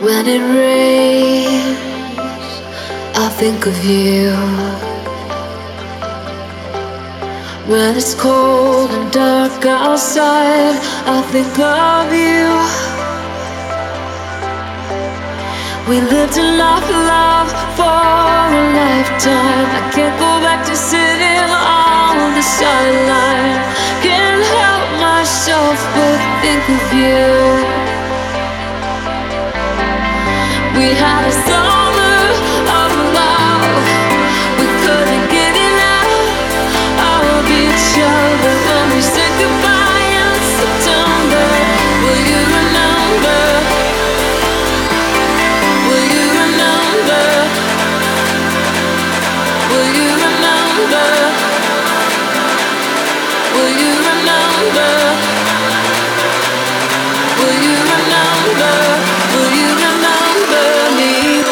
When it rains, I think of you. When it's cold and dark outside, I think of you. We lived a life of love for a lifetime. I can't go back to sitting on the sideline. Can't help myself but think of you. We had a summer of love. We couldn't get enough of each other. When we said goodbye in September, will you remember? Will you remember? Will you remember? Will you remember? Will you remember? Will you remember me?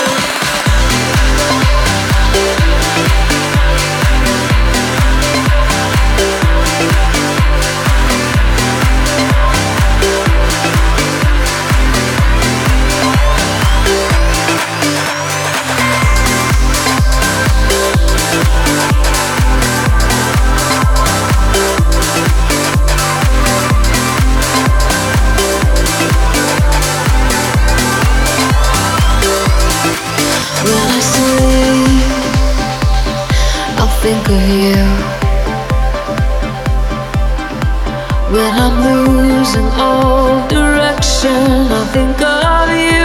When I sleep, I'll think of you. When I'm losing all direction, I'll think of you.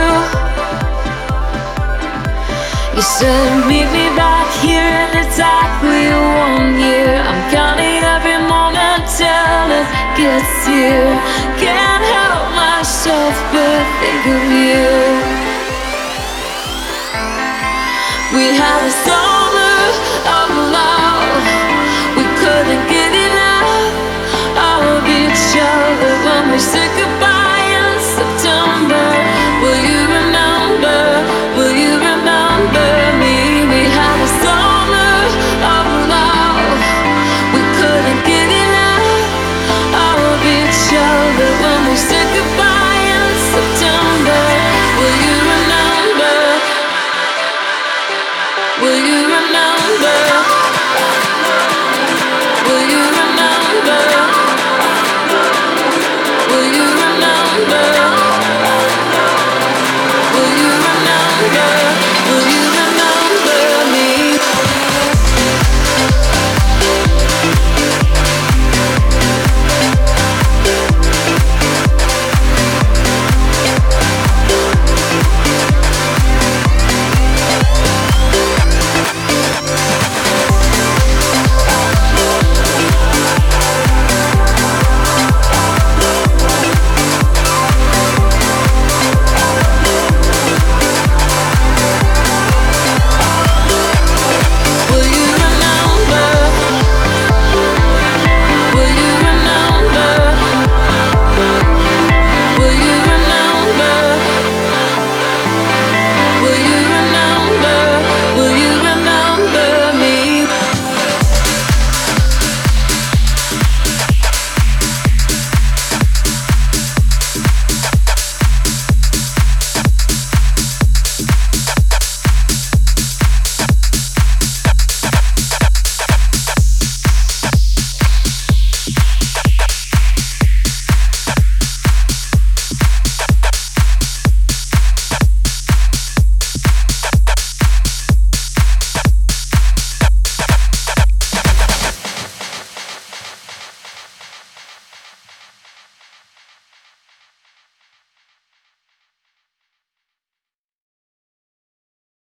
You said meet me back here in exactly 1 year. I'm counting every moment till it gets here. Can't help myself but think of you. We had a summer of love. We couldn't get enough of each other. When we said goodbye